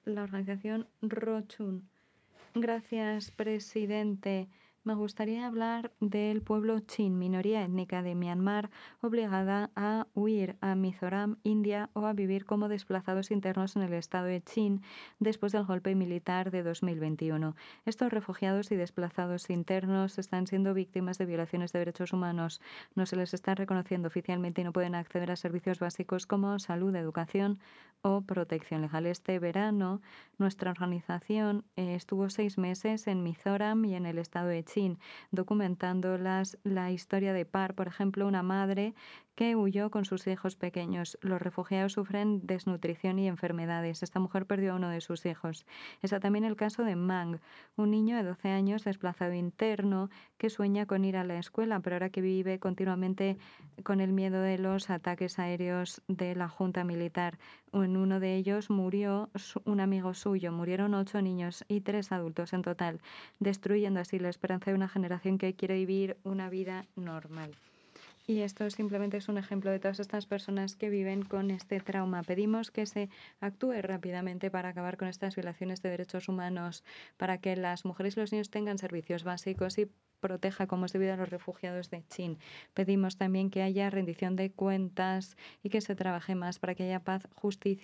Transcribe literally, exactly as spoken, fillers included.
la organización Rochun. Gracias, presidente. Me gustaría hablar del pueblo chin, minoría étnica de Myanmar, obligada a huir a Mizoram, India, o a vivir como desplazados internos en el estado de Chin después del golpe militar de dos mil veintiuno. Estos refugiados y desplazados internos están siendo víctimas de violaciones de derechos humanos. No se les está reconociendo oficialmente y no pueden acceder a servicios básicos como salud, educación o protección legal. Este verano, nuestra organización eh, estuvo seis meses en Mizoram y en el estado de Chin, documentando las, la historia de Par, por ejemplo, una madre que huyó con sus hijos pequeños. Los refugiados sufren desnutrición y enfermedades. Esta mujer perdió a uno de sus hijos. Está también el caso de Mang, un niño de doce años desplazado interno que sueña con ir a la escuela, pero ahora que vive continuamente con el miedo de los ataques aéreos de la junta militar. En uno de ellos murió un amigo suyo. Murieron ocho niños y tres adultos en total, destruyendo así la esperanza de una generación que quiere vivir una vida normal. Y esto simplemente es un ejemplo de todas estas personas que viven con este trauma. Pedimos que se actúe rápidamente para acabar con estas violaciones de derechos humanos, para que las mujeres y los niños tengan servicios básicos y proteja como es debido a los refugiados de Chin. Pedimos también que haya rendición de cuentas y que se trabaje más para que haya paz, justicia